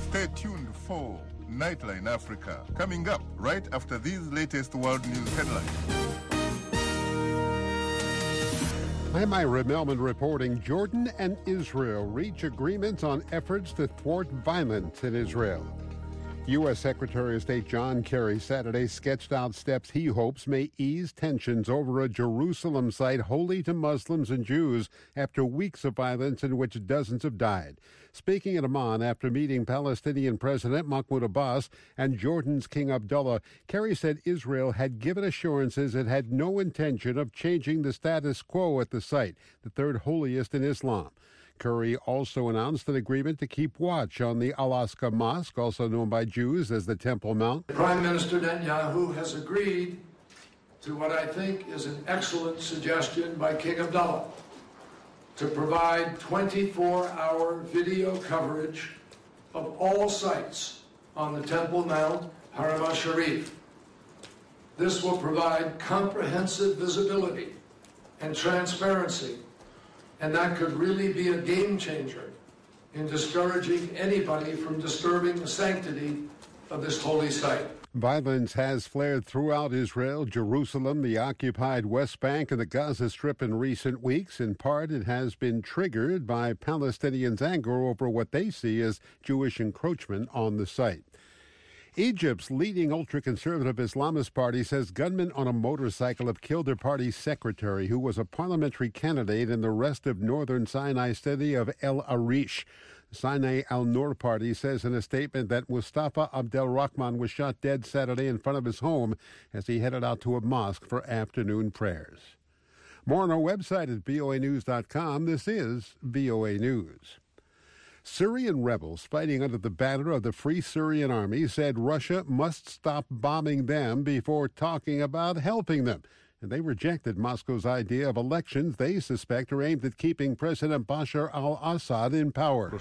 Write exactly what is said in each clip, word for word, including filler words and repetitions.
Stay tuned for Nightline Africa, coming up right after these latest world news headlines. I'm Ira Melman reporting. Jordan and Israel reach agreements on efforts to thwart violence in Israel. U S. Secretary of State John Kerry Saturday sketched out steps he hopes may ease tensions over a Jerusalem site holy to Muslims and Jews after weeks of violence in which dozens have died. Speaking at Amman after meeting Palestinian President Mahmoud Abbas and Jordan's King Abdullah, Kerry said Israel had given assurances it had no intention of changing the status quo at the site, the third holiest in Islam. Kerry also announced an agreement to keep watch on the Al-Aqsa Mosque, also known by Jews as the Temple Mount. Prime Minister Netanyahu has agreed to what I think is an excellent suggestion by King Abdullah to provide twenty-four hour video coverage of all sites on the Temple Mount, Haram al-Sharif. This will provide comprehensive visibility and transparency, and that could really be a game changer in discouraging anybody from disturbing the sanctity of this holy site. Violence has flared throughout Israel, Jerusalem, the occupied West Bank, and the Gaza Strip in recent weeks. In part, it has been triggered by Palestinians' anger over what they see as Jewish encroachment on the site. Egypt's leading ultra-conservative Islamist party says gunmen on a motorcycle have killed their party's secretary, who was a parliamentary candidate in the rest of northern Sinai city of El Arish. The Sinai al-Nur party says in a statement that Mustafa Abdelrahman was shot dead Saturday in front of his home as he headed out to a mosque for afternoon prayers. More on our website at V O A news dot com. This is V O A News. Syrian rebels fighting under the banner of the Free Syrian Army said Russia must stop bombing them before talking about helping them. And they rejected Moscow's idea of elections they suspect are aimed at keeping President Bashar al-Assad in power.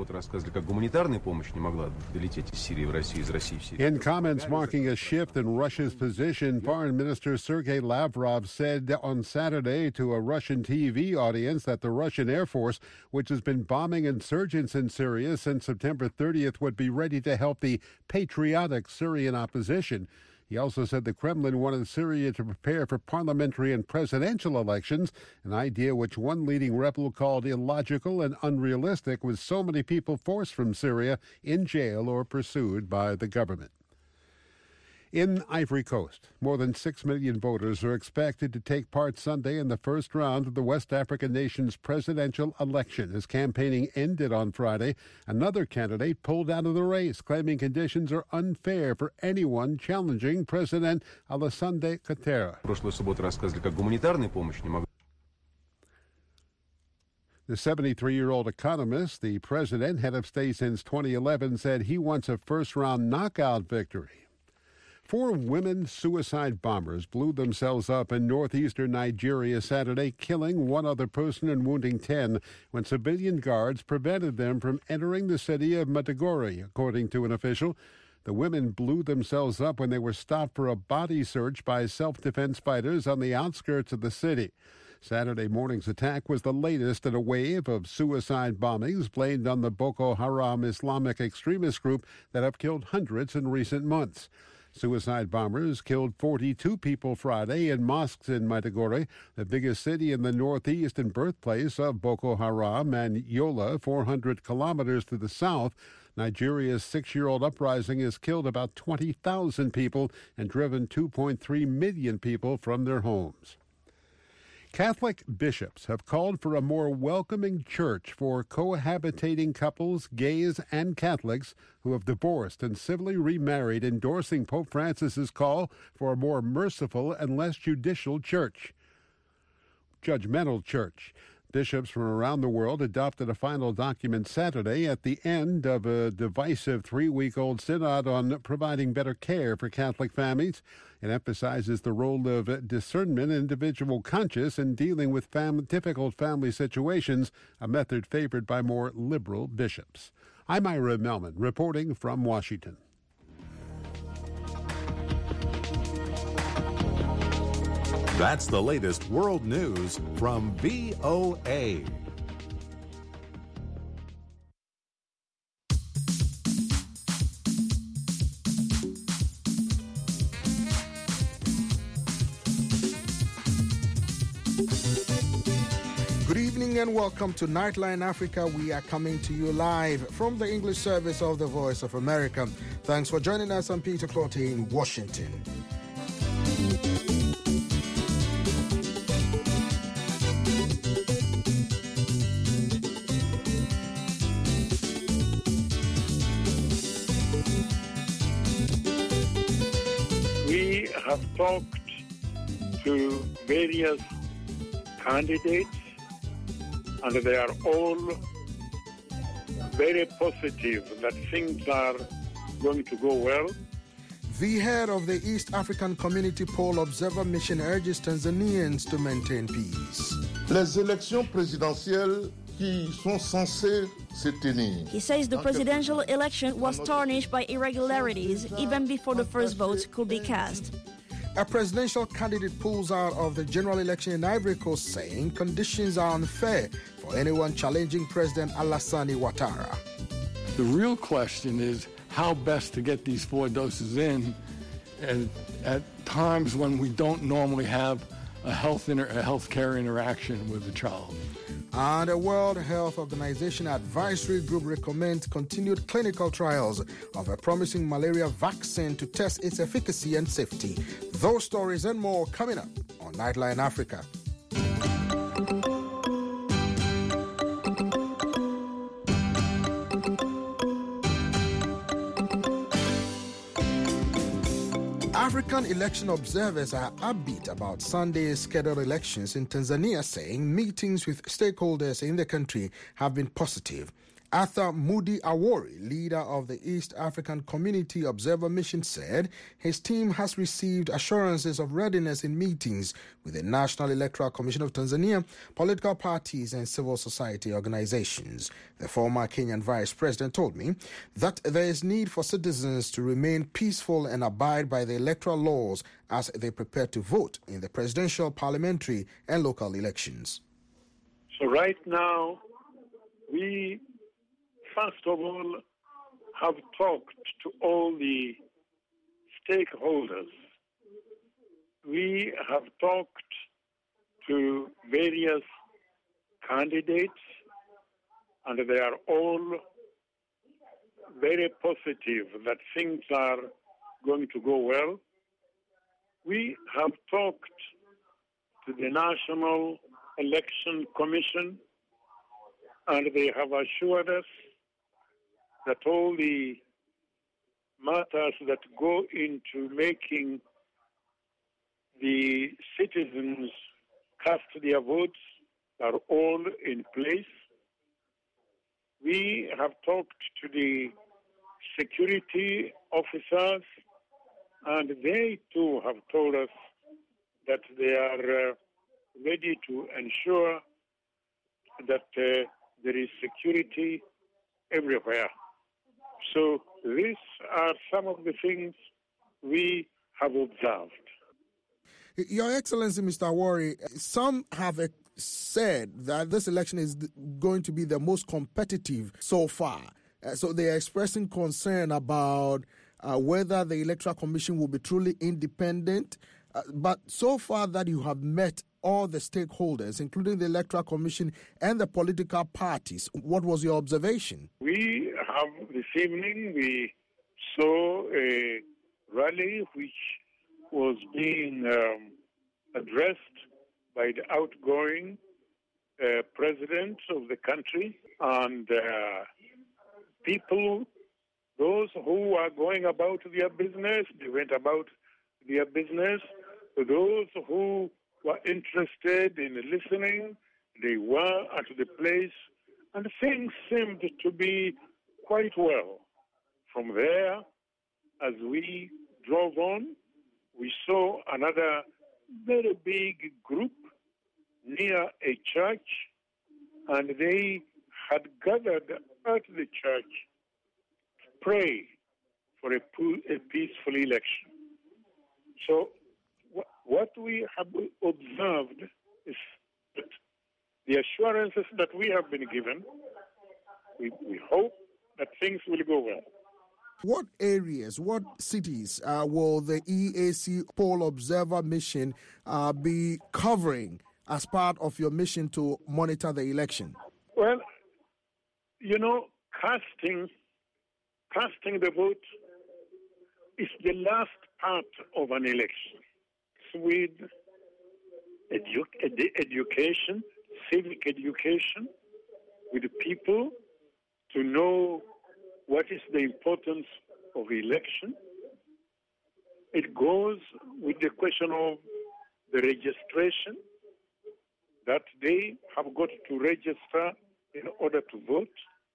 In comments marking a shift in Russia's position, Foreign Minister Sergei Lavrov said on Saturday to a Russian T V audience that the Russian Air Force, which has been bombing insurgents in Syria since September thirtieth, would be ready to help the patriotic Syrian opposition. He also said the Kremlin wanted Syria to prepare for parliamentary and presidential elections, an idea which one leading rebel called illogical and unrealistic, with so many people forced from Syria in jail or pursued by the government. In Ivory Coast, more than six million voters are expected to take part Sunday in the first round of the West African nation's presidential election. As campaigning ended on Friday, another candidate pulled out of the race, claiming conditions are unfair for anyone challenging President Alassane Ouattara. The seventy-three-year-old economist, the president, head of state since twenty eleven, said he wants a first-round knockout victory. Four women suicide bombers blew themselves up in northeastern Nigeria Saturday, killing one other person and wounding ten when civilian guards prevented them from entering the city of Maiduguri, according to an official. The women blew themselves up when they were stopped for a body search by self-defense fighters on the outskirts of the city. Saturday morning's attack was the latest in a wave of suicide bombings blamed on the Boko Haram Islamic extremist group that have killed hundreds in recent months. Suicide bombers killed forty-two people Friday in mosques in Maiduguri, the biggest city in the northeast and birthplace of Boko Haram, and Yola, four hundred kilometers to the south. Nigeria's six-year-old uprising has killed about twenty thousand people and driven two point three million people from their homes. Catholic bishops have called for a more welcoming church for cohabitating couples, gays and Catholics who have divorced and civilly remarried, endorsing Pope Francis's call for a more merciful and less judicial church. Judgmental church. Bishops from around the world adopted a final document Saturday at the end of a divisive three-week-old synod on providing better care for Catholic families. It emphasizes the role of discernment and individual conscience in dealing with fam- difficult family situations, a method favored by more liberal bishops. I'm Ira Melman, reporting from Washington. That's the latest world news from V O A. Good evening and welcome to Nightline Africa. We are coming to you live from the English service of the Voice of America. Thanks for joining us. I'm Peter Clotte in Washington. We have talked to various candidates, and they are all very positive that things are going to go well. The head of the East African Community Poll Observer Mission urges Tanzanians to maintain peace. Les élections présidentielles qui sont censées se tenir. He says the presidential election was tarnished by irregularities even before the first votes could be cast. A presidential candidate pulls out of the general election in Ivory Coast, saying conditions are unfair for anyone challenging President Alassane Ouattara. The real question is how best to get these four doses in and at times when we don't normally have a health inter- a healthcare interaction with the child. And the World Health Organization Advisory Group recommends continued clinical trials of a promising malaria vaccine to test its efficacy and safety. Those stories and more coming up on Nightline Africa. African election observers are upbeat about Sunday's scheduled elections in Tanzania, saying meetings with stakeholders in the country have been positive. Arthur Moody Awori, leader of the East African Community Observer Mission, said his team has received assurances of readiness in meetings with the National Electoral Commission of Tanzania, political parties and civil society organizations. The former Kenyan vice president told me that there is need for citizens to remain peaceful and abide by the electoral laws as they prepare to vote in the presidential, parliamentary and local elections. So right now, we first of all have talked to all the stakeholders. We have talked to various candidates, and they are all very positive that things are going to go well. We have talked to the National Election Commission, and they have assured us that all the matters that go into making the citizens cast their votes are all in place. We have talked to the security officers, and they too have told us that they are uh, ready to ensure that uh, there is security everywhere. So these are some of the things we have observed. Your Excellency, Mister Awori, some have said that this election is going to be the most competitive so far. Uh, so they are expressing concern about uh, whether the Electoral Commission will be truly independent. Uh, but so far that you have met all the stakeholders, including the Electoral Commission and the political parties, what was your observation? We have, this evening, we saw a rally which was being um, addressed by the outgoing uh, president of the country, and uh, people, those who are going about their business, they went about their business. Those who were interested in listening, they were at the place, and things seemed to be quite well. From there, as we drove on, we saw another very big group near a church, and they had gathered at the church to pray for a, a peaceful election. So what we have observed is that the assurances that we have been given, we, we hope that things will go well. What areas, what cities uh, will the E A C Poll Observer Mission uh, be covering as part of your mission to monitor the election? Well, you know, casting, casting the vote is the last part of an election. It's with edu- ed- education, civic education, with the people to know what is the importance of election. It goes with the question of the registration, that they have got to register in order to vote.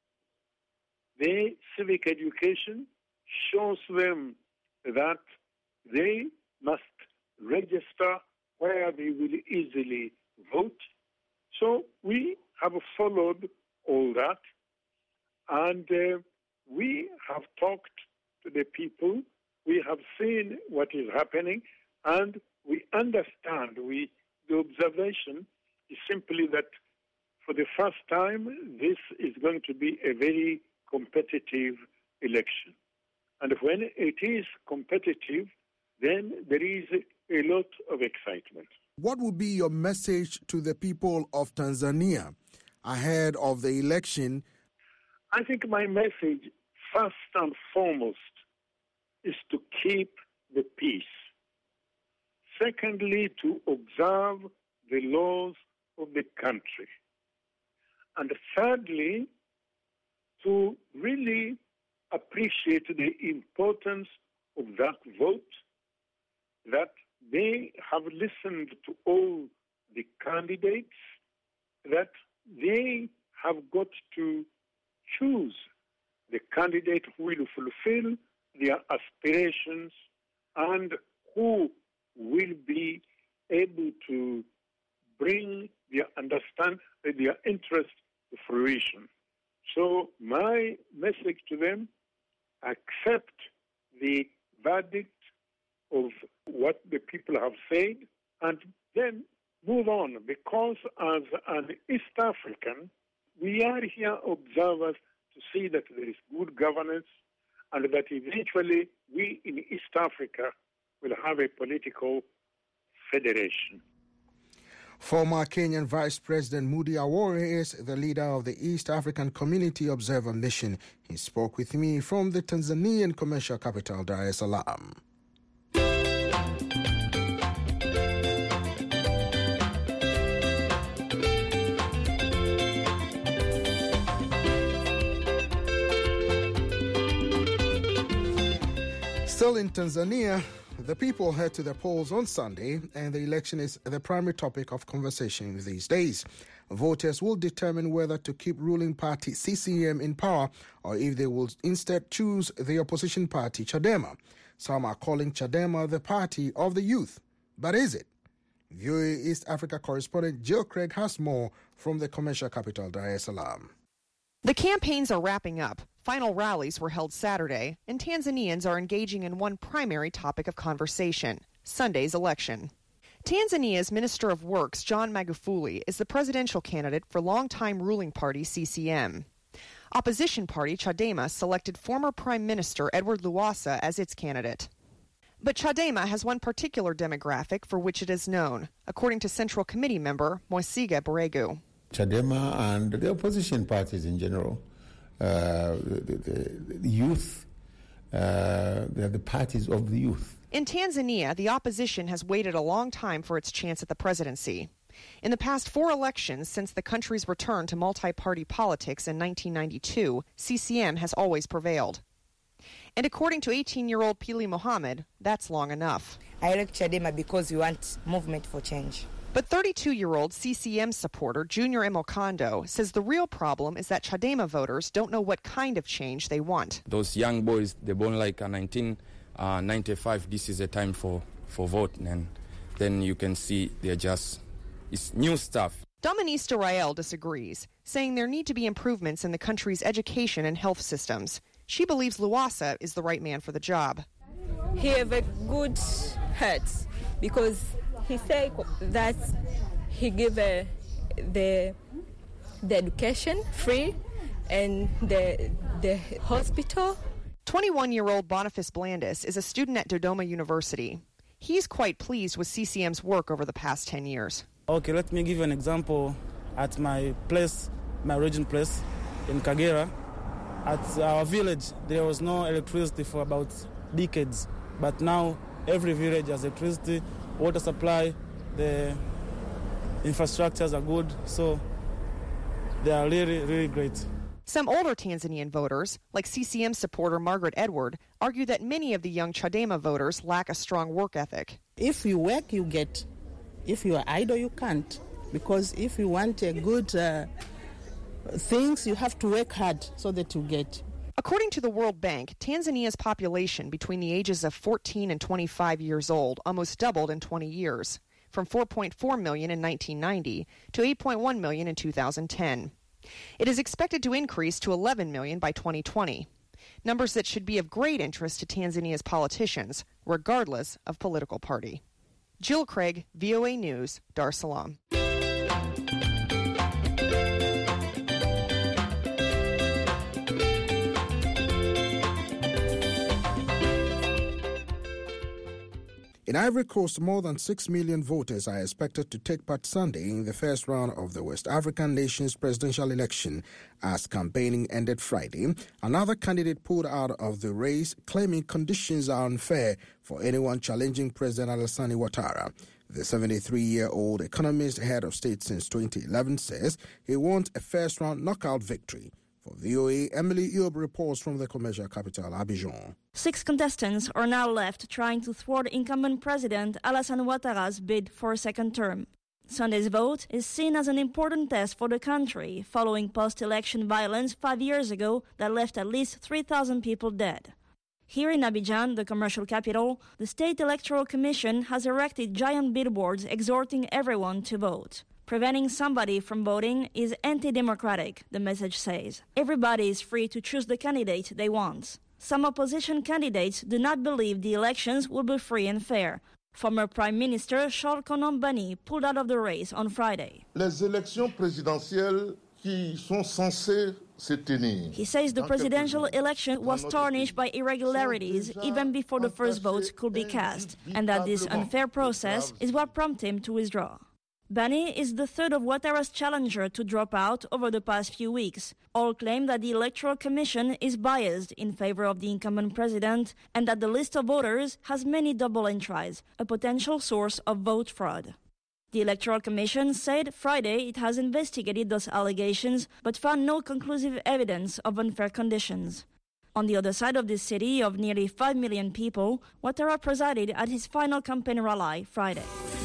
The civic education shows them that they must register where they will easily vote. So we have followed all that, and uh, we have talked to the people. We have seen what is happening, and we understand. We the observation is simply that for the first time, this is going to be a very competitive election. And when it is competitive, then there is a lot of excitement. What would be your message to the people of Tanzania ahead of the election? I think my message, first and foremost, is to keep the peace. Secondly, to observe the laws of the country. And thirdly, to really appreciate the importance of that vote, that they have listened to all the candidates, that they have got to choose the candidate who will fulfill their aspirations and who will be able to bring their understand their interest to fruition. So my message to them, accept the verdict of what the people have said and then move on, because as an East African, we are here observers to see that there is good governance and that eventually we in East Africa will have a political federation. Former Kenyan Vice President Moody Awori is the leader of the East African Community Observer Mission. He spoke with me from the Tanzanian commercial capital, Dar es Salaam. Still in Tanzania, the people head to the polls on Sunday, and the election is the primary topic of conversation these days. Voters will determine whether to keep ruling party C C M in power or if they will instead choose the opposition party Chadema. Some are calling Chadema the party of the youth. But is it? V O A East Africa correspondent Jill Craig has more from the commercial capital, Dar es Salaam. The campaigns are wrapping up. Final rallies were held Saturday, and Tanzanians are engaging in one primary topic of conversation, Sunday's election. Tanzania's Minister of Works, John Magufuli, is the presidential candidate for longtime ruling party C C M. Opposition party Chadema selected former Prime Minister Edward Lowassa as its candidate. But Chadema has one particular demographic for which it is known, according to Central Committee member Mwesiga Baregu. Chadema and the opposition parties in general, uh, the, the, the youth, uh, they're the parties of the youth. In Tanzania, the opposition has waited a long time for its chance at the presidency. In the past four elections since the country's return to multi-party politics in nineteen ninety-two, C C M has always prevailed. And according to eighteen-year-old Pili Mohammed, that's long enough. I elect Chadema because we want movement for change. But thirty-two-year-old C C M supporter Junior Emokondo says the real problem is that Chadema voters don't know what kind of change they want. Those young boys, they're born like in nineteen ninety-five, this is a time for, for voting, and then you can see they're just, it's new stuff. Dominista Rael disagrees, saying there need to be improvements in the country's education and health systems. She believes Lowassa is the right man for the job. He has a good heart because he said that he give a, the the education free and the the hospital. twenty-one-year-old Boniface Blandis is a student at Dodoma University. He's quite pleased with C C M's work over the past ten years. Okay, let me give you an example. At my place, my origin place in Kagera, at our village, there was no electricity for about decades. But now every village has electricity, water supply, the infrastructures are good, so they are really, really great. Some older Tanzanian voters, like C C M supporter Margaret Edward, argue that many of the young Chadema voters lack a strong work ethic. If you work, you get. If you are idle, you can't. Because if you want a good uh, things, you have to work hard so that you get. According to the World Bank, Tanzania's population between the ages of fourteen and twenty-five years old almost doubled in twenty years, from four point four million in nineteen ninety to eight point one million in two thousand ten. It is expected to increase to eleven million by twenty twenty, numbers that should be of great interest to Tanzania's politicians, regardless of political party. Jill Craig, V O A News, Dar es Salaam. In Ivory Coast, more than six million voters are expected to take part Sunday in the first round of the West African nation's presidential election. As campaigning ended Friday, another candidate pulled out of the race, claiming conditions are unfair for anyone challenging President Alassane Ouattara. The seventy-three-year-old economist, head of state since twenty eleven, says he wants a first-round knockout victory. For V O A, Emily Eob reports from the commercial capital, Abidjan. Six contestants are now left trying to thwart incumbent President Alassane Ouattara's bid for a second term. Sunday's vote is seen as an important test for the country following post-election violence five years ago that left at least three thousand people dead. Here in Abidjan, the commercial capital, the State Electoral Commission has erected giant billboards exhorting everyone to vote. Preventing somebody from voting is anti-democratic, the message says. Everybody is free to choose the candidate they want. Some opposition candidates do not believe the elections will be free and fair. Former Prime Minister Charles Konan Banny pulled out of the race on Friday. Les élections présidentielles qui sont censées se tenir. He says the presidential election was tarnished by irregularities even before the first votes could be cast, and that this unfair process is what prompted him to withdraw. Banny is the third of Ouattara's challenger to drop out over the past few weeks. All claim that the Electoral Commission is biased in favor of the incumbent president and that the list of voters has many double entries, a potential source of vote fraud. The Electoral Commission said Friday it has investigated those allegations but found no conclusive evidence of unfair conditions. On the other side of this city of nearly five million people, Ouattara presided at his final campaign rally Friday.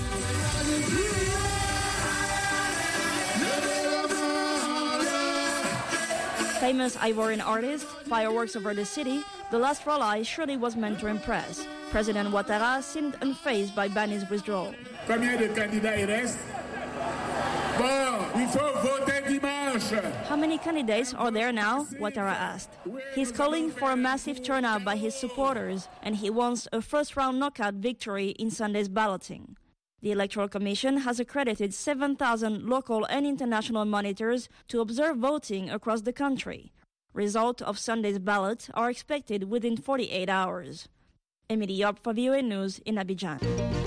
Famous Ivorian artist, fireworks over the city, the last rally surely was meant to impress. President Ouattara seemed unfazed by Banny's withdrawal. Combien de candidats il reste? Bon, il faut voter dimanche. How many candidates are there now? Ouattara asked. He's calling for a massive turnout by his supporters, and he wants a first-round knockout victory in Sunday's balloting. The Electoral Commission has accredited seven thousand local and international monitors to observe voting across the country. Results of Sunday's ballot are expected within forty-eight hours. Emily Eob for V O A News in Abidjan.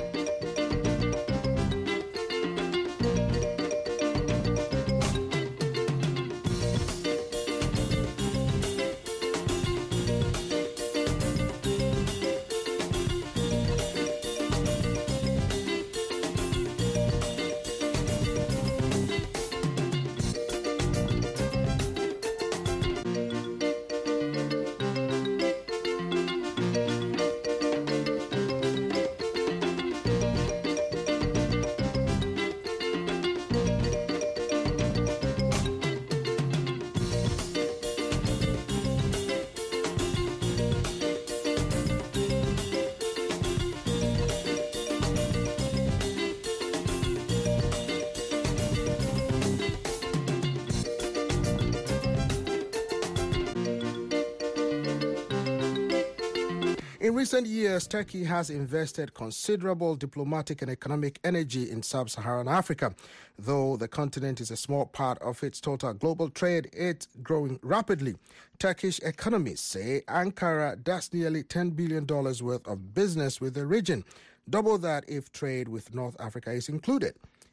In recent years, Turkey has invested considerable diplomatic and economic energy in sub-Saharan Africa. Though the continent is a small part of its total global trade, it's growing rapidly. Turkish economists say Ankara does nearly ten billion dollars worth of business with the region, double that if trade with North Africa is included.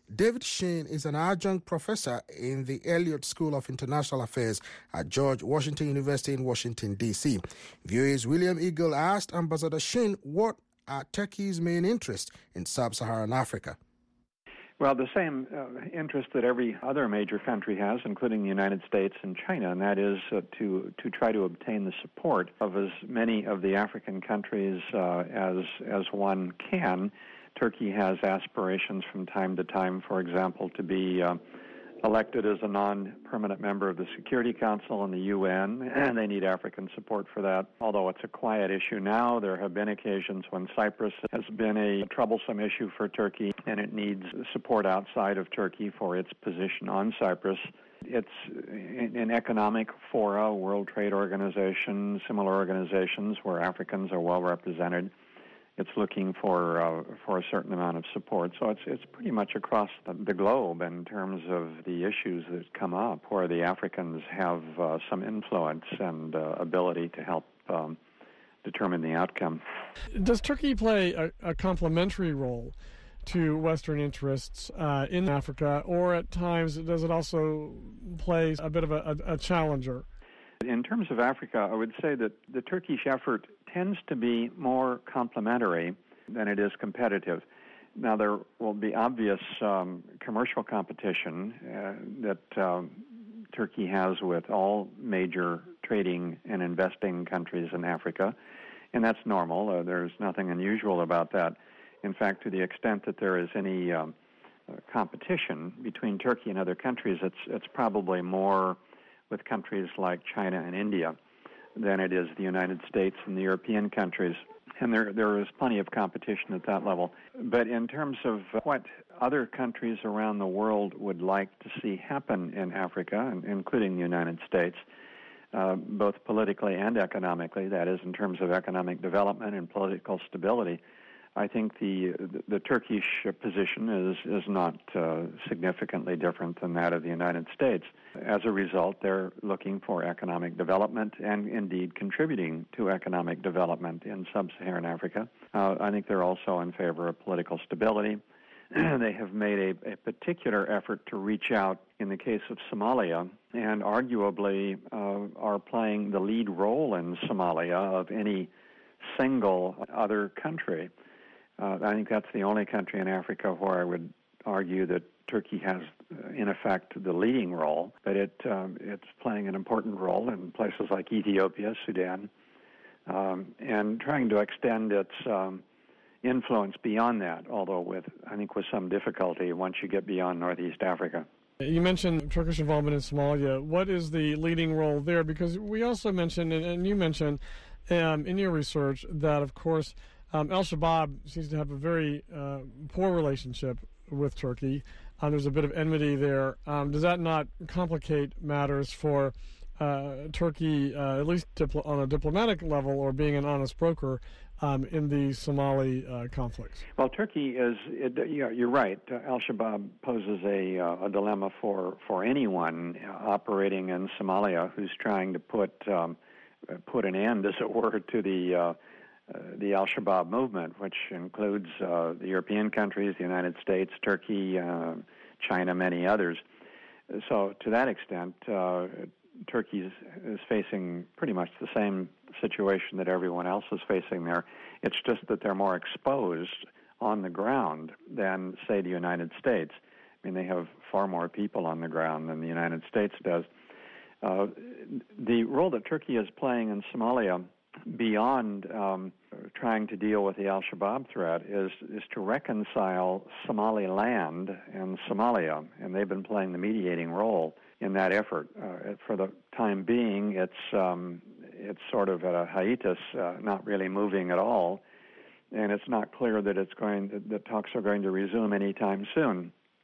David Sheen is an adjunct professor in the Elliott School of International Affairs at George Washington University in Washington, D C V O A's William Eagle asked Ambassador Sheen what are Turkey's main interests in sub-Saharan Africa. Well, the same uh, interest that every other major country has, including the United States and China, and that is uh, to to try to obtain the support of as many of the African countries uh, as as one can. Turkey has aspirations from time to time, for example, to be uh, elected as a non-permanent member of the Security Council and the U N, and they need African support for that. Although it's a quiet issue now, there have been occasions when Cyprus has been a troublesome issue for Turkey, and it needs support outside of Turkey for its position on Cyprus. It's in economic fora, World Trade Organization, similar organizations where Africans are well represented. It's looking for uh, for a certain amount of support. So it's it's pretty much across the, the globe in terms of the issues that come up where the Africans have uh, some influence and uh, ability to help um, determine the outcome. Does Turkey play a, a complementary role to Western interests uh, in Africa, or at times does it also play a bit of a, a, a challenger? In terms of Africa, I would say that the Turkish effort tends to be more complementary than it is competitive. Now, there will be obvious um, commercial competition uh, that um, Turkey has with all major trading and investing countries in Africa, and that's normal. Uh, there's nothing unusual about that. In fact, to the extent that there is any um, uh, competition between Turkey and other countries, it's it's probably more with countries like China and India than it is the United States and the European countries. And there there is plenty of competition at that level. But in terms of what other countries around the world would like to see happen in Africa, including the United States, uh, both politically and economically, that is in terms of economic development and political stability, I think the the, the Turkish position is is not uh, significantly different than that of the United States. As a result, they're looking for economic development and indeed contributing to economic development in sub-Saharan Africa. Uh, I think they're also in favor of political stability. They have made a, a particular effort to reach out in the case of Somalia, and arguably uh, are playing the lead role in Somalia of any single other country. Uh, I think that's the only country in Africa where I would argue that Turkey has, uh, in effect, the leading role, but it um, it's playing an important role in places like Ethiopia, Sudan, um, and trying to extend its um, influence beyond that, although with, I think, with some difficulty once you get beyond Northeast Africa. You mentioned Turkish involvement in Somalia. What is the leading role there? Because we also mentioned, and, and you mentioned um, in your research, that, of course, Um, Al-Shabaab seems to have a very uh, poor relationship with Turkey. Um, there's a bit of enmity there. Um, does that not complicate matters for uh, Turkey, uh, at least dipl- on a diplomatic level, or being an honest broker um, in the Somali uh, conflicts? Well, Turkey is, it, you know, you're right. Uh, Al-Shabaab poses a, uh, a dilemma for, for anyone operating in Somalia who's trying to put, um, put an end, as it were, to the uh, Uh, the Al-Shabaab movement, which includes uh, the European countries, the United States, Turkey, uh, China, many others. So to that extent, uh, Turkey is, is facing pretty much the same situation that everyone else is facing there. It's just that they're more exposed on the ground than, say, the United States. I mean, they have far more people on the ground than the United States does. Uh, the role that Turkey is playing in Somalia, beyond um, trying to deal with the Al-Shabaab threat, is is to reconcile Somaliland and Somalia, and they've been playing the mediating role in that effort. Uh, for the time being, it's um, it's sort of at a hiatus, uh, not really moving at all, and it's not clear that it's going that talks are going to resume anytime soon.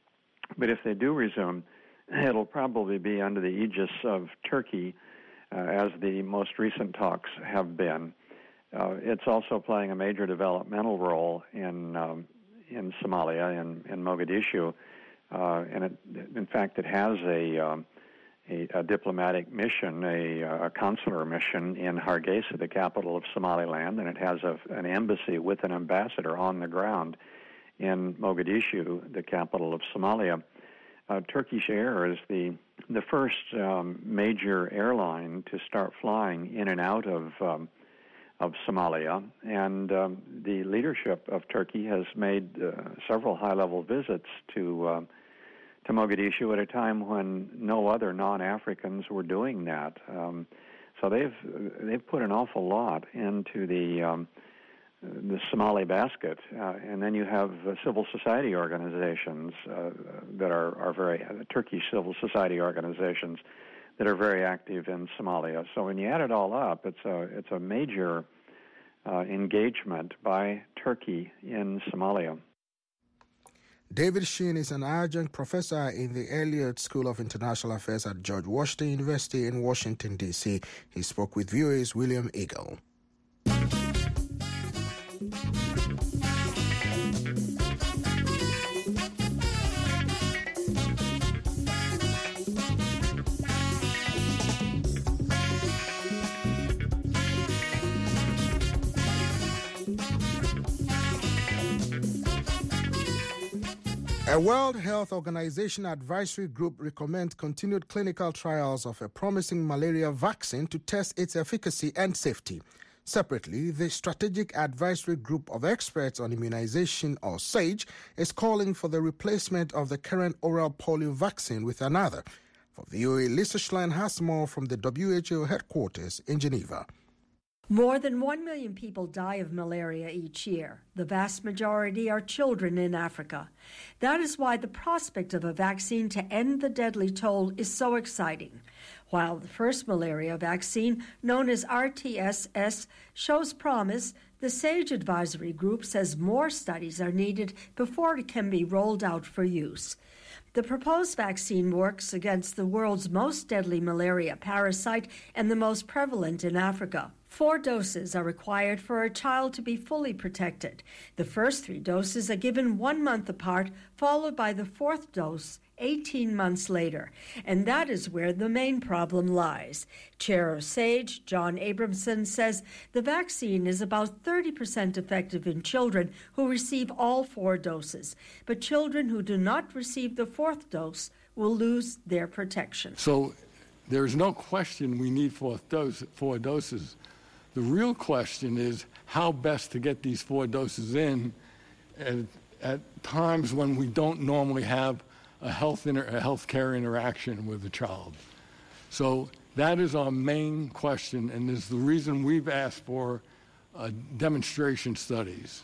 But if they do resume, it'll probably be under the aegis of Turkey, Uh, as the most recent talks have been. Uh, it's also playing a major developmental role in um, in Somalia, in, in Mogadishu, uh, and it, in fact, it has a, um, a, a diplomatic mission, a, a consular mission in Hargeisa, the capital of Somaliland, and it has a, an embassy with an ambassador on the ground in Mogadishu, the capital of Somalia. Uh, Turkish Air is the the first um, major airline to start flying in and out of um, of Somalia, and um, the leadership of Turkey has made uh, several high-level visits to uh, to Mogadishu at a time when no other non-Africans were doing that. Um, so they've they've put an awful lot into the um, the Somali basket, uh, and then you have uh, civil society organizations uh, that are, are very, uh, Turkish civil society organizations that are very active in Somalia. So when you add it all up, it's a, it's a major uh, engagement by Turkey in Somalia. David Sheen is an adjunct professor in the Elliott School of International Affairs at George Washington University in Washington, D C He spoke with V O A's William Eagle. A World Health Organization advisory group recommends continued clinical trials of a promising malaria vaccine to test its efficacy and safety. Separately, the Strategic Advisory Group of Experts on Immunization, or SAGE, is calling for the replacement of the current oral polio vaccine with another. For V O A, Lisa Schlein has more from the W H O headquarters in Geneva. More than one million people die of malaria each year. The vast majority are children in Africa. That is why the prospect of a vaccine to end the deadly toll is so exciting. While the first malaria vaccine, known as R T S S, shows promise, the SAGE Advisory Group says more studies are needed before it can be rolled out for use. The proposed vaccine works against the world's most deadly malaria parasite and the most prevalent in Africa. Four doses are required for a child to be fully protected. The first three doses are given one month apart, followed by the fourth dose eighteen months later. And that is where the main problem lies. Chair of SAGE, John Abramson, says the vaccine is about thirty percent effective in children who receive all four doses. But children who do not receive the fourth dose will lose their protection. So there's no question we need fourth dose, four doses. The real question is how best to get these four doses in at, at times when we don't normally have a health inter, a health care interaction with the child. So that is our main question, and is the reason we've asked for uh, demonstration studies.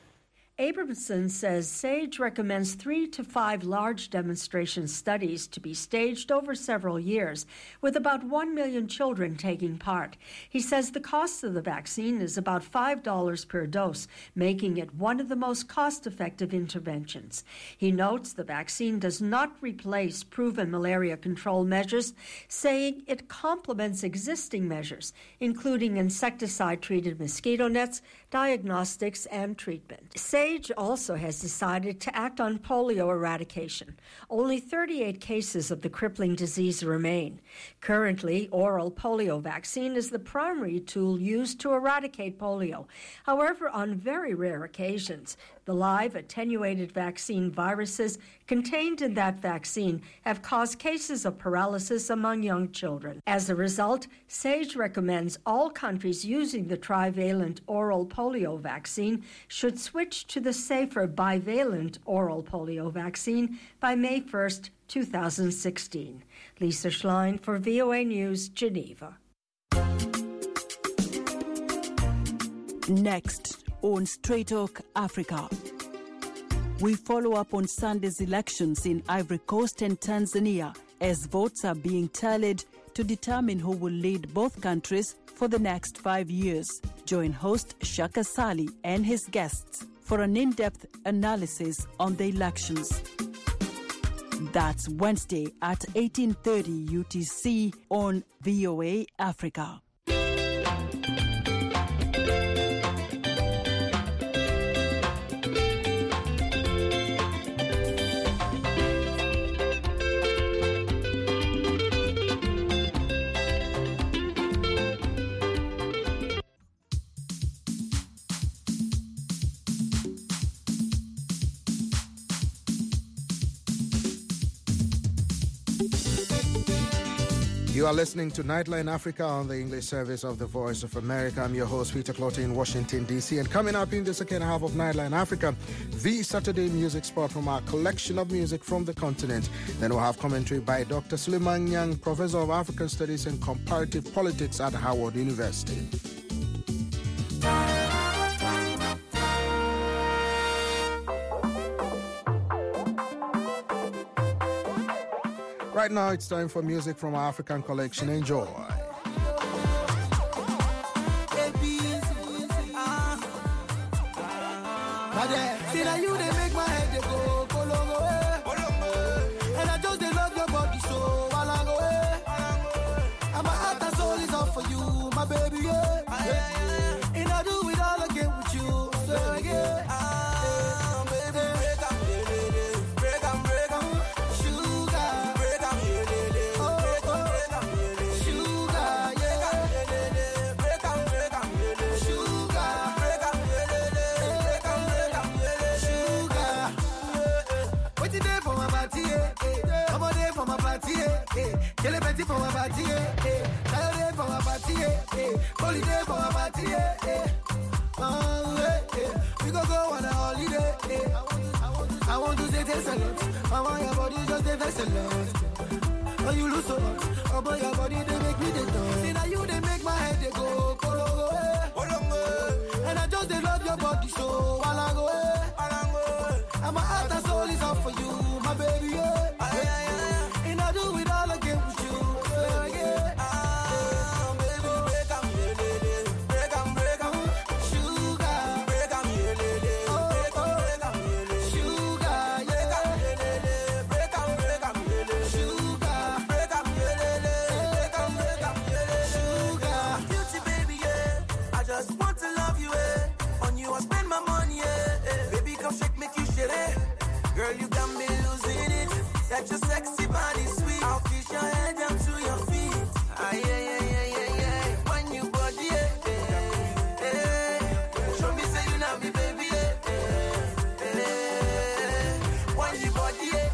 Abramson says SAGE recommends three to five large demonstration studies to be staged over several years, with about one million children taking part. He says the cost of the vaccine is about five dollars per dose, making it one of the most cost-effective interventions. He notes the vaccine does not replace proven malaria control measures, saying it complements existing measures, including insecticide-treated mosquito nets, diagnostics, and treatment. SAGE also has decided to act on polio eradication. Only thirty-eight cases of the crippling disease remain. Currently, oral polio vaccine is the primary tool used to eradicate polio. However, on very rare occasions, the live attenuated vaccine viruses contained in that vaccine have caused cases of paralysis among young children. As a result, SAGE recommends all countries using the trivalent oral polio vaccine should switch to the safer bivalent oral polio vaccine by May first, two thousand sixteen. Lisa Schlein for V O A News, Geneva. Next on Straight Talk Africa, we follow up on Sunday's elections in Ivory Coast and Tanzania as votes are being tallied to determine who will lead both countries for the next five years. Join host Shaka Sali and his guests for an in-depth analysis on the elections. That's Wednesday at eighteen thirty U T C on V O A Africa. You are listening to Nightline Africa on the English service of the Voice of America. I'm your host, Peter Clottey in Washington, D C. And coming up in the second half of Nightline Africa, the Saturday music spot from our collection of music from the continent. Then we'll have commentary by Doctor Suleiman Nyang, Professor of African Studies and Comparative Politics at Howard University. Right now, it's time for music from our African collection. Enjoy. See now you they make my head they go go long away, and I just they love your body so long away. And my heart and soul is all for you, my baby. Yeah, yeah. And I do it all again with you, so yeah. Kill a betty for my party, eh? Saturday for my party, eh? Holiday for my party, eh? Oh, eh, eh. We go go on a holiday, eh? I want to say thanks a lot. I want your body just a vessel. When you lose so much, oh boy, your body they make me the dance. See now you they make my head they go go go eh? And I just they love your body so while I go eh? And my heart and soul is all for you, my baby, yeah. And I do it all again with you, so yeah. Ah, baby, break 'em, break 'em, break 'em, sugar, break 'em, oh, break 'em, break 'em, sugar, yeah, break 'em, break 'em, sugar, break 'em, break 'em, break 'em, sugar, beauty baby, yeah. I just want to love you, eh. On you I spend my money, yeah. Baby, come shake, make you shit, eh. Girl, you got me losing it. That your sexy body sweet. I'll kiss your head down to your feet. Ah, yeah, yeah, yeah, yeah, yeah. When you body, yeah, yeah, yeah. Show me say you not me, baby, yeah, yeah, yeah. When you body, yeah,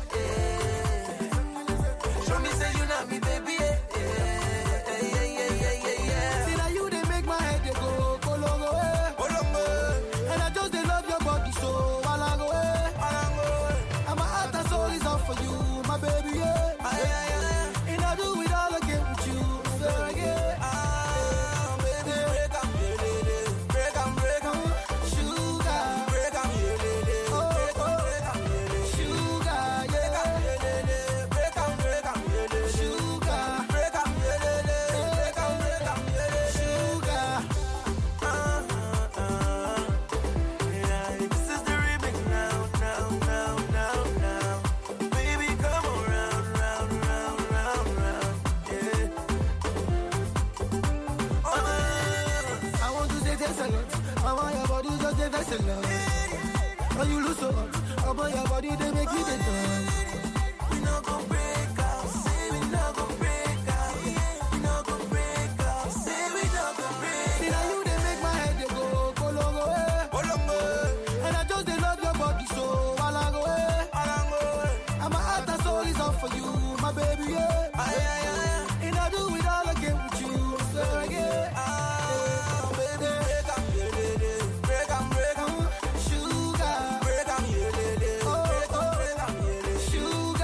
yeah. Show me say you not me, baby, yeah, yeah, yeah, yeah, yeah, yeah, yeah. See now you they make my head they go go long away, go long away. And I just they love your body so while I go away, while I go away. And my heart and soul is all for you, my baby, yeah. Ah, yeah, yeah. And I do it all again with you, so yeah. Ah, baby, break 'em, break 'em, break 'em, sugar, break 'em, oh, break 'em, sugar, yeah, break 'em, break 'em, sugar, break 'em, break 'em, break 'em, sugar. Ah, ah, ah. Yeah, this is the remix now, now, now, now, now. Baby, come around, round, round, round, round, yeah. Oh, I want to say thanks a lot. I want your body just a vessel. Oh, you lose so much. Oh, boy, your body they make me the dance. We not gon' break up. Say we not gon' break up. We not gon' break up. Say we not gon' break up. See now you they make my head they go go long away, go long away. And I just they love your body so while I go away, while I go away. And my heart and soul is all for you, my baby, yeah. Ah, yeah, yeah. And I do it all again with you, so yeah. Ah, baby, break 'em, break 'em, break 'em, sugar, break 'em, oh, oh, sugar.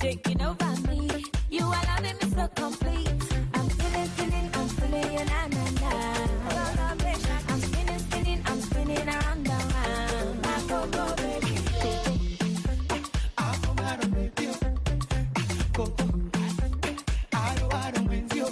taking over me. You are loving me so complete. I'm feeling, feeling, I'm feeling you, na na na. I'm spinning, spinning, I'm spinning around and round. I go, go, baby. I don't want to make you. Go, go. I don't want to make you.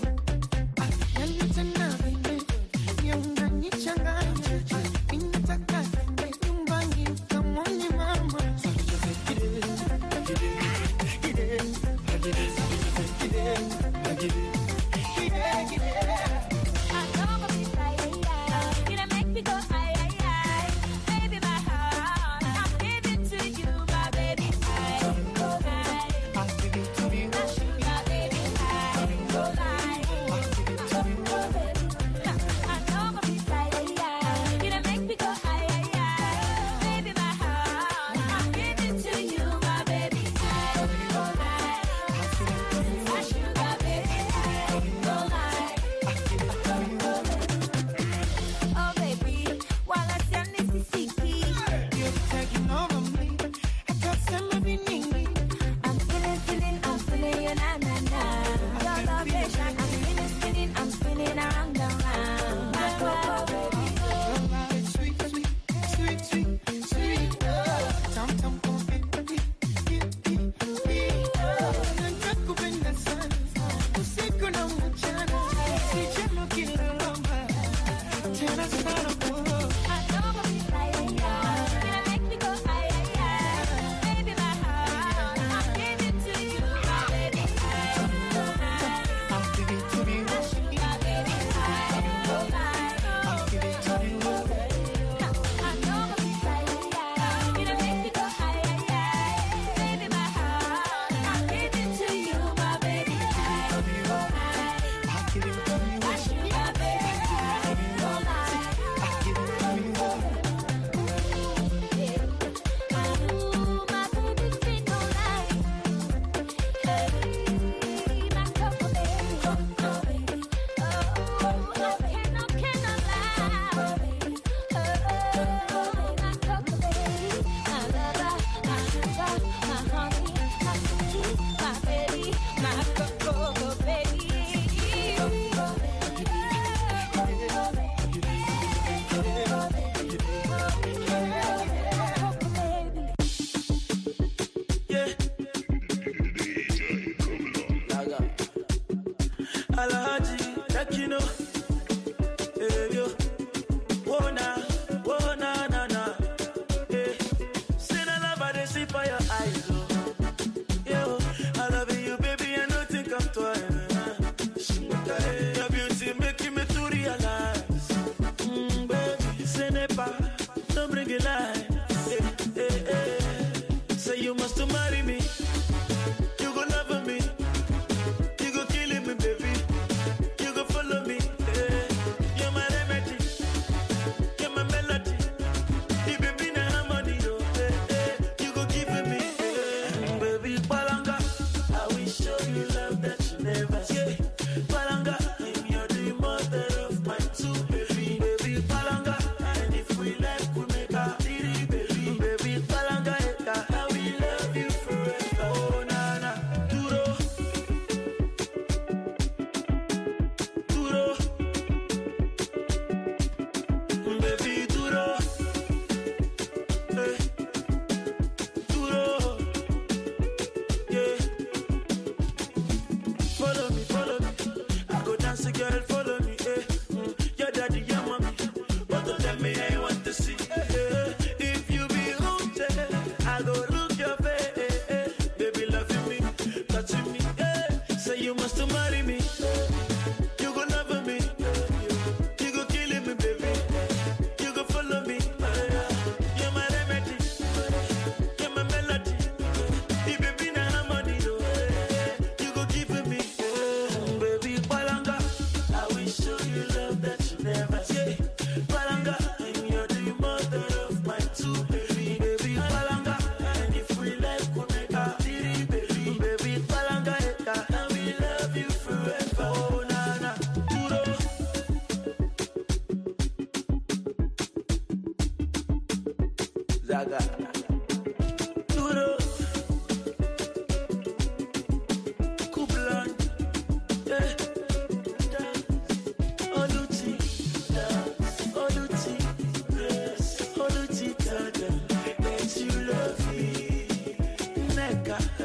Zaga. Duro.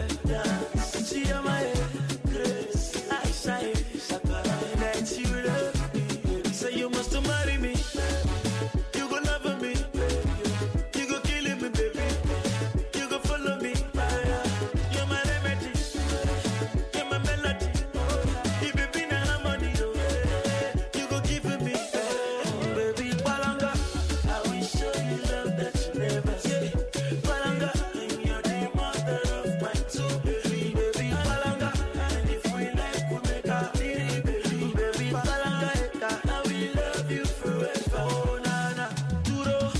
dance. She on my head, grace. I say, that you love me. Say you must marry me. You go love me. You go killing me, baby. You go follow me. You're my remedy. You're my melody. You baby na harmony. You go give me, baby. Palanga, I will show you love that you never see. Palanga, you're the mother of my two baby, baby. Palanga, and if we like, we make a deal, baby, baby. Palanga, I will love you forever. Oh na na, duro.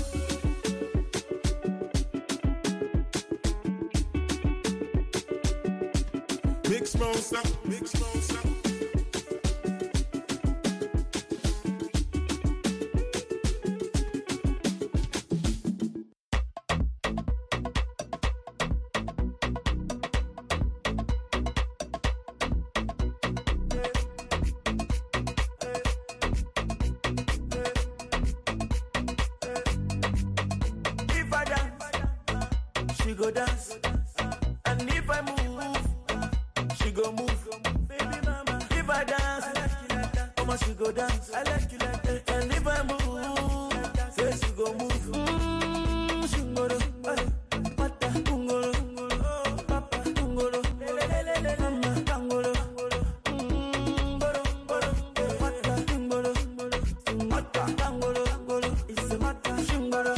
Mix monster, mix monster. If I dance, she go dance. And if I move, she go move. Baby mama, if I dance, I like you like that. Mama, she go dance. I like you like that. And if I move, say she go move. Mm, she go do. Mata, kungolo, papa, kungolo, mama, kangolo. Mm, boro, boro, mata, kungolo, mata, kangolo, it's a mata, shingolo,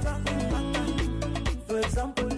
for example,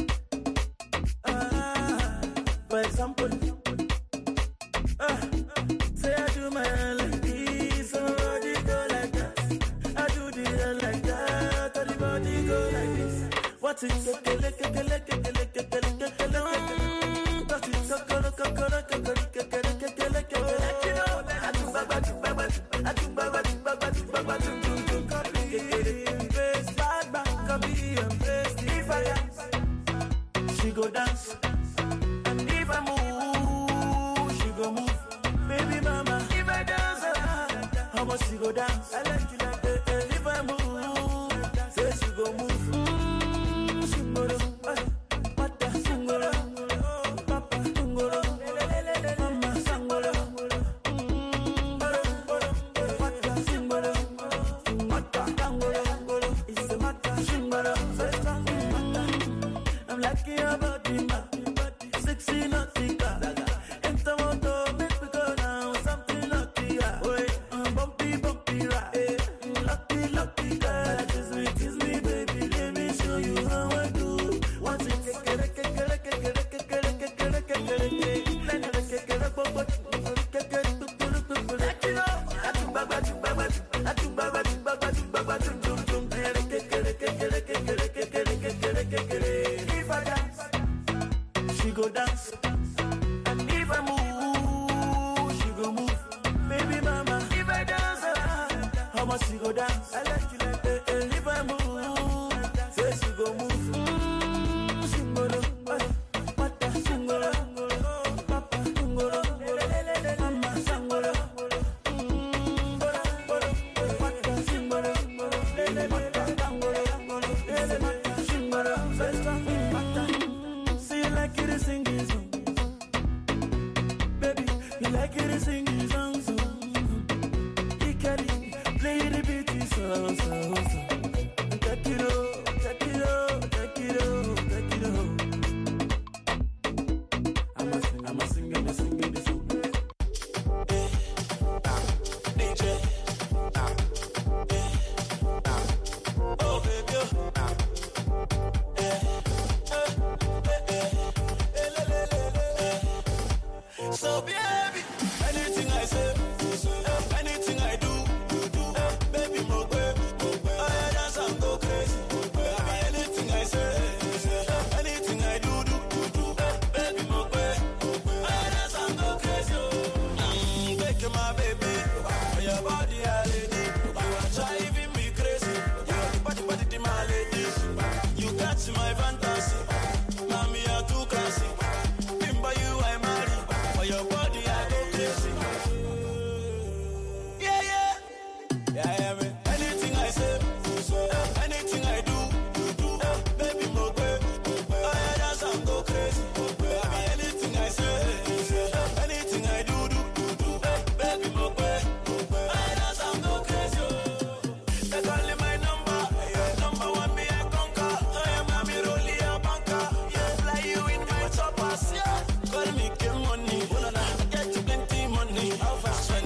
ah, for example, ah, say I do my like this, somebody go like that. I do the hair like that, everybody go like this. What is it? Kele, kele, kele, kele, kele, kele. What is it? Kokoro, kokoro, kokoro, kele, kele, kele. I do baba, do baba, I do baba, do baba, do baba, do do do. Copy, embrace, bad man, copy, embrace. If I dance, she go dance. And if I move, she go move. Baby mama, if I dance, how much she go dance? I like you like that. And if I move, say she go move. Mm, she go do. Mata, singolo. Papa, singolo. Mama, sangolo. Mm, boro, boro. Mata, singolo. Mata, sangolo. It's a mata, singolo. I'm lucky about the ma. Sexy, nautica. Enter moto, make me go now. Something lucky, yeah. Wait, um, bumpy, bumpy, right? Eh, lucky, lucky, girl. Kiss me, kiss me, baby. Let me show you how I do. Once it get get get get get get get get get get get get get get let it get get pop pop get get do do do do let you know. I do baba do baba I do baba do baba do baba do do do get get get get get get get get get get get get. If I dance, she go dance. And if I move, she go move. Baby mama, if I dance, how much she go dance? I like you like that. And if I move, say she go move. Mm, she go do. Mata, singolo. Papa, singolo. Mama, sangolo. Mm, boro, boro. Mata, singolo. Mata, sangolo. Mata, singolo. Mata. See you like it is singing song. Baby, you like it is singing song, so you can play the beat, so, so, so. Take it out, take it out, take it out, take it out. I'm a sing, I'm a sing, I'm a singing this song. Eh, ah, D J, ah, eh, ah, oh baby, oh, ah, eh, eh, eh, eh, eh, le, le, le, le, eh. So baby, anything I say, anything I do, you do, baby, more way, more way. I dance and go crazy, baby. Anything I say, anything I do, do, do, do, baby, more way, more way. I dance and go crazy, mm, take my baby, for your body, I lady. You are driving me crazy. You are the body, body, my lady. You catch my fantasy, mommy, you're too classy. Bimba, you I marry for your body.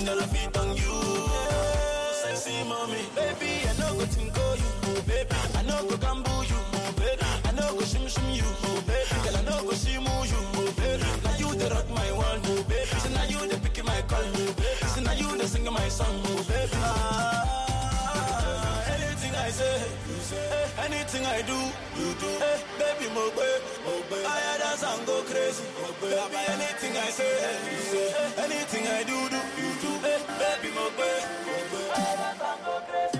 everything that I fit on you. Sexy mommy, baby, I know go tinko you, baby. I know go gamble you, baby. I know go shim shim you, baby. Girl, I know go shimu you, baby. Now you the rock my world, baby. So now you the pick my call, baby. So now you the sing my song, baby. Ah, anything I say, you say. Anything I do, you do. Hey, baby, mo baby, mo baby. I dance and go crazy, mo baby. Anything I say, you say. Anything I do, do, you do. Hey, baby, mo baby, mo baby. I dance and go crazy.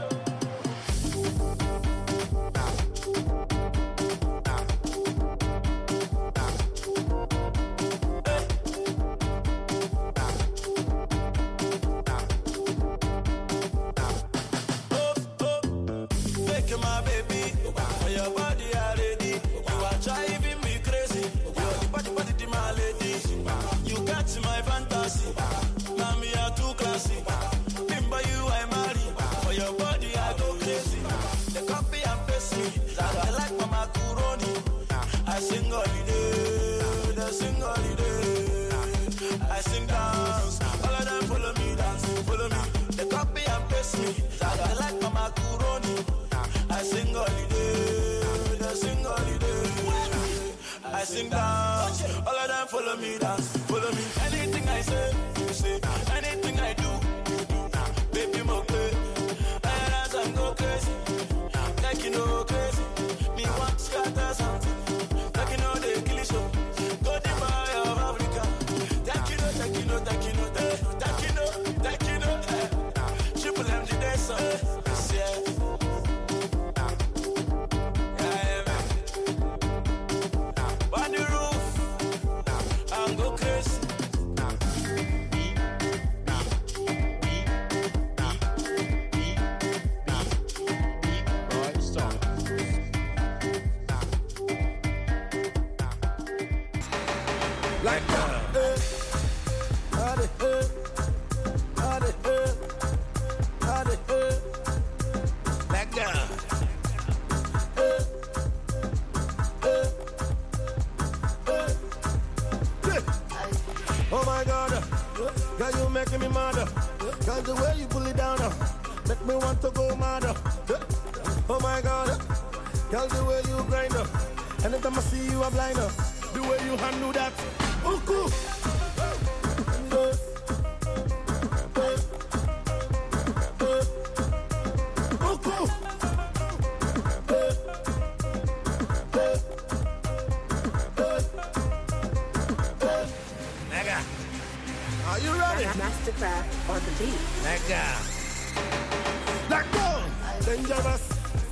I sing holiday, they sing holiday. I sing dance, all of them follow me dance, follow me. They copy and paste me, they like my macaroni. I sing holiday, they sing holiday. I sing dance, all of them follow me dance, follow me. Anything I say, you say. Anything I do, you do. Baby, mo play, I dance and go crazy, like you know crazy. Me want to scatter something. Like that, eh, how they eh, how they eh, how they eh, like that, eh, eh, eh, yeah. Oh my God, girl, you making me mad. Girl, the way you pull it down, make me want to go mad. Oh my God, girl, the way you grind up, anytime I see you, I'm blind. The way you handle that. Oh, cool. Oh, cool. Mega. Are you ready? Mastercraft on the beat. Mega. Like go. Dangerous.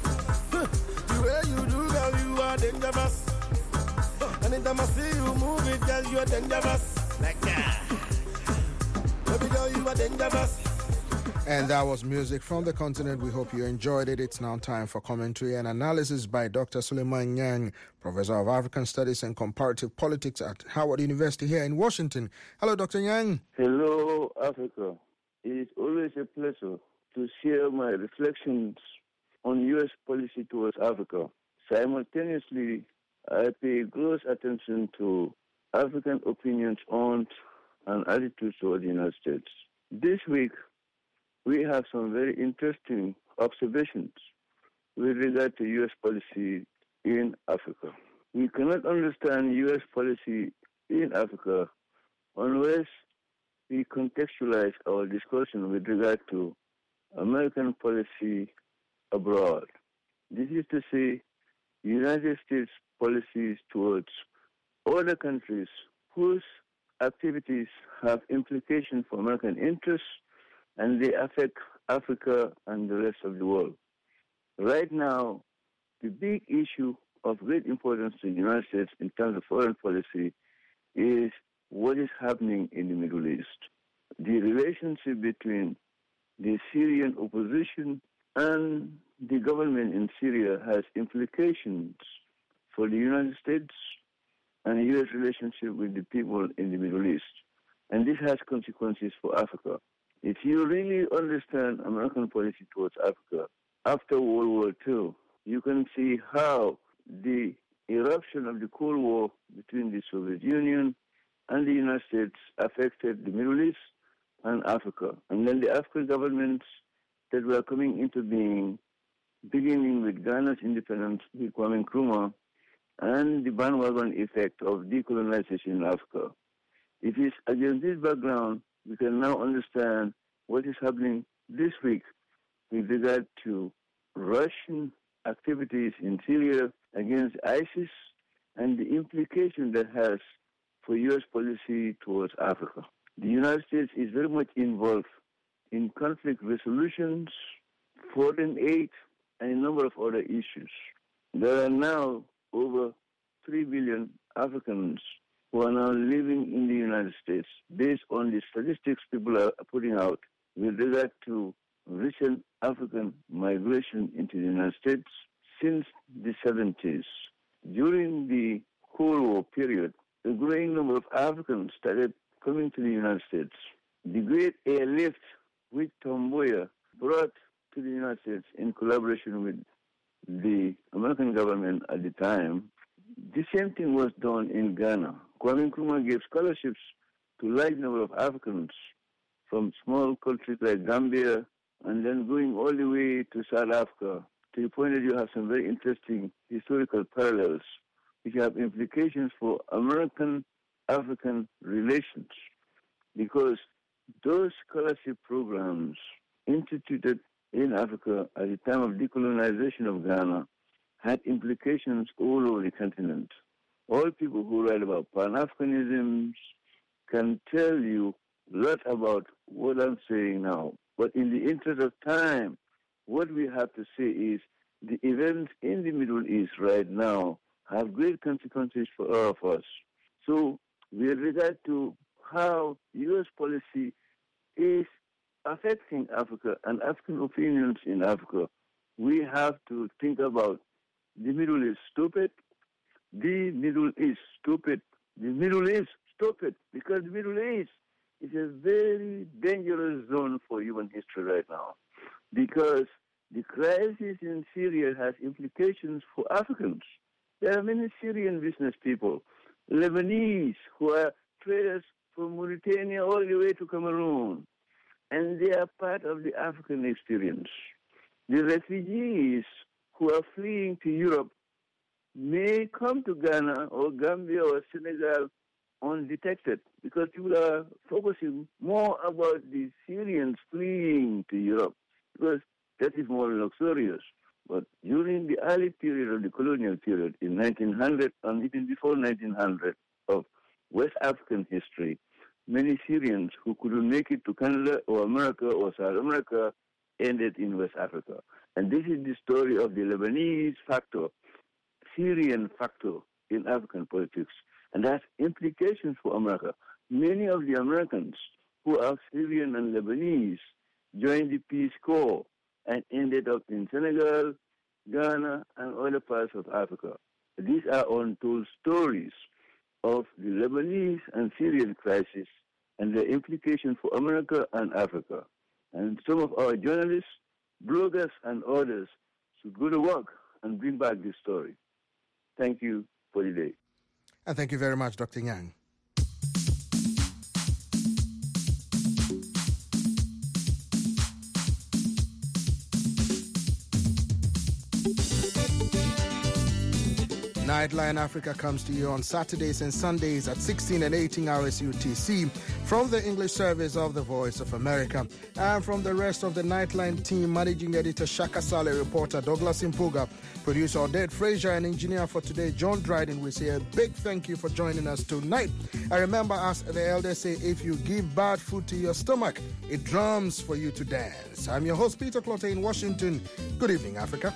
The way you do, girl, you are dangerous. Anytime I see you move it, girl, you are dangerous. Like that. Baby girl, you are dangerous. And that was music from the continent. We hope you enjoyed it. It's now time for commentary and analysis by Doctor Suleiman Nyang, Professor of African Studies and Comparative Politics at Howard University here in Washington. Hello, Doctor Nyang. Hello, Africa. It is always a pleasure to share my reflections on U S policy towards Africa. Simultaneously, I pay close attention to African opinions on and attitudes toward the United States. This week, we have some very interesting observations with regard to U S policy in Africa. We cannot understand U S policy in Africa unless we contextualize our discussion with regard to American policy abroad. This is to say, United States policies towards other countries whose activities have implications for American interests and they affect Africa and the rest of the world. Right now, the big issue of great importance to the United States in terms of foreign policy is what is happening in the Middle East. The relationship between the Syrian opposition and the government in Syria has implications for the United States and the U S relationship with the people in the Middle East. And this has consequences for Africa. If you really understand American policy towards Africa after World War Two, you can see how the eruption of the Cold War between the Soviet Union and the United States affected the Middle East and Africa. And then the African governments that were coming into being, beginning with Ghana's independence with Kwame Nkrumah and the bandwagon effect of decolonization in Africa. It is against this background we can now understand what is happening this week with regard to Russian activities in Syria against ISIS and the implication that has for U S policy towards Africa. The United States is very much involved in conflict resolutions, foreign aid, and a number of other issues. There are now over three billion Africans who are now living in the United States based on the statistics people are putting out with regard to recent African migration into the United States since the seventies. During the Cold War period, a growing number of Africans started coming to the United States. The great airlift which Tom Mboya brought to the United States in collaboration with the American government at the time, the same thing was done in Ghana. Kwame Nkrumah gave scholarships to a large number of Africans from small countries like Gambia and then going all the way to South Africa, to the point that you have some very interesting historical parallels which have implications for American-African relations, because those scholarship programs instituted in Africa at the time of decolonization of Ghana had implications all over the continent. All people who write about Pan-Africanism can tell you a lot about what I'm saying now. But in the interest of time, what we have to say is the events in the Middle East right now have great consequences for all of us. So with regard to how U S policy is affecting Africa and African opinions in Africa, we have to think about the Middle East stupid, the Middle East stupid, the Middle East stupid, because the Middle East is a very dangerous zone for human history right now, because the crisis in Syria has implications for Africans. There are many Syrian business people, Lebanese, who are traders from Mauritania all the way to Cameroon, and they are part of the African experience. The refugees who are fleeing to Europe may come to Ghana or Gambia or Senegal undetected, because people are focusing more about the Syrians fleeing to Europe, because that is more luxurious. But during the early period of the colonial period in nineteen hundred and even before nineteen hundred of West African history, many Syrians who couldn't make it to Canada or America or South America ended in West Africa. And this is the story of the Lebanese factor, Syrian factor in African politics. And that's implications for America. Many of the Americans who are Syrian and Lebanese joined the Peace Corps and ended up in Senegal, Ghana, and other parts of Africa. These are untold stories of the Lebanese and Syrian crisis and their implications for America and Africa. And some of our journalists, bloggers, and others should go to work and bring back this story. Thank you for the day. And thank you very much, Doctor Yang. Nightline Africa comes to you on Saturdays and Sundays at sixteen and eighteen hours U T C from the English service of the Voice of America. And from the rest of the Nightline team, Managing Editor Shaka Saleh, reporter Douglas Impuga, producer Odette Frazier, and engineer for today John Dryden, we say a big thank you for joining us tonight. I remember, as the elders say, if you give bad food to your stomach, it drums for you to dance. I'm your host, Peter Clotte in Washington. Good evening, Africa.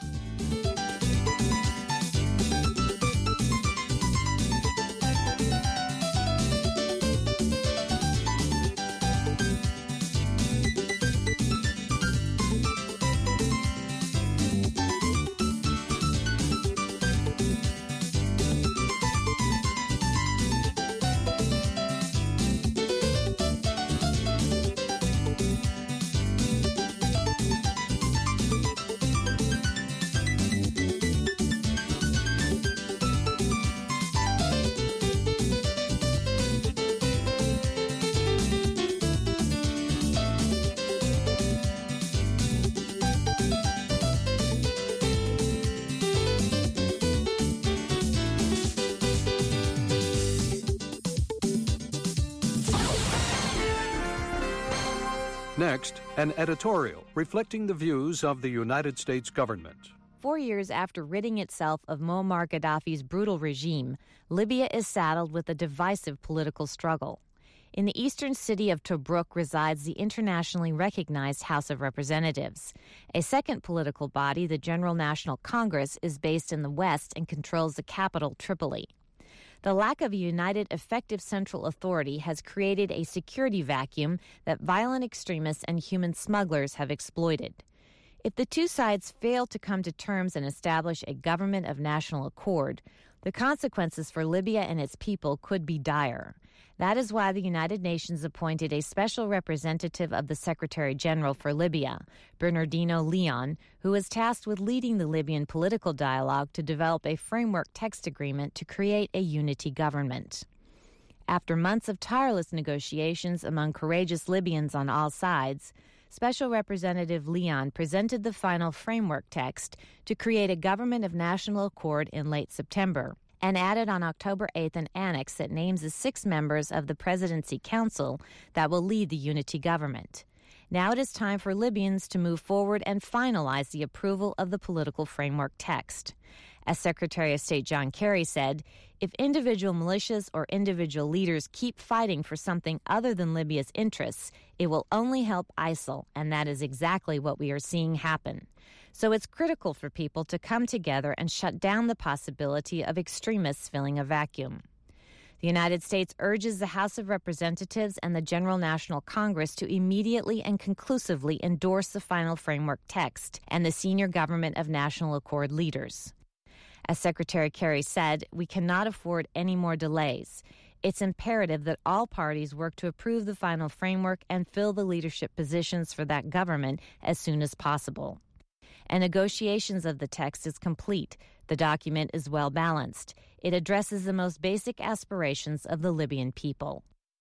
Next, an editorial reflecting the views of the United States government. Four years after ridding itself of Muammar Gaddafi's brutal regime, Libya is saddled with a divisive political struggle. In the eastern city of Tobruk resides the internationally recognized House of Representatives. A second political body, the General National Congress, is based in the west and controls the capital, Tripoli. The lack of a united, effective central authority has created a security vacuum that violent extremists and human smugglers have exploited. If the two sides fail to come to terms and establish a government of national accord, the consequences for Libya and its people could be dire. That is why the United Nations appointed a special representative of the Secretary General for Libya, Bernardino Leon, who is tasked with leading the Libyan political dialogue to develop a framework text agreement to create a unity government. After months of tireless negotiations among courageous Libyans on all sides, Special Representative Leon presented the final framework text to create a government of national accord in late September, and added on October eighth an annex that names the six members of the Presidency Council that will lead the unity government. Now it is time for Libyans to move forward and finalize the approval of the political framework text. As Secretary of State John Kerry said, if individual militias or individual leaders keep fighting for something other than Libya's interests, it will only help ISIL, and that is exactly what we are seeing happen. So it's critical for people to come together and shut down the possibility of extremists filling a vacuum. The United States urges the House of Representatives and the General National Congress to immediately and conclusively endorse the final framework text and the senior government of national accord leaders. As Secretary Kerry said, we cannot afford any more delays. It's imperative that all parties work to approve the final framework and fill the leadership positions for that government as soon as possible. And negotiations of the text is complete. The document is well balanced. It addresses the most basic aspirations of the Libyan people.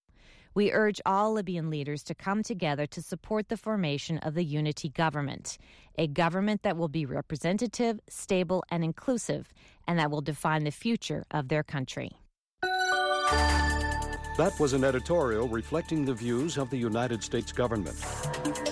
We urge all Libyan leaders to come together to support the formation of the unity government, a government that will be representative, stable, and inclusive, and that will define the future of their country. That was an editorial reflecting the views of the United States government.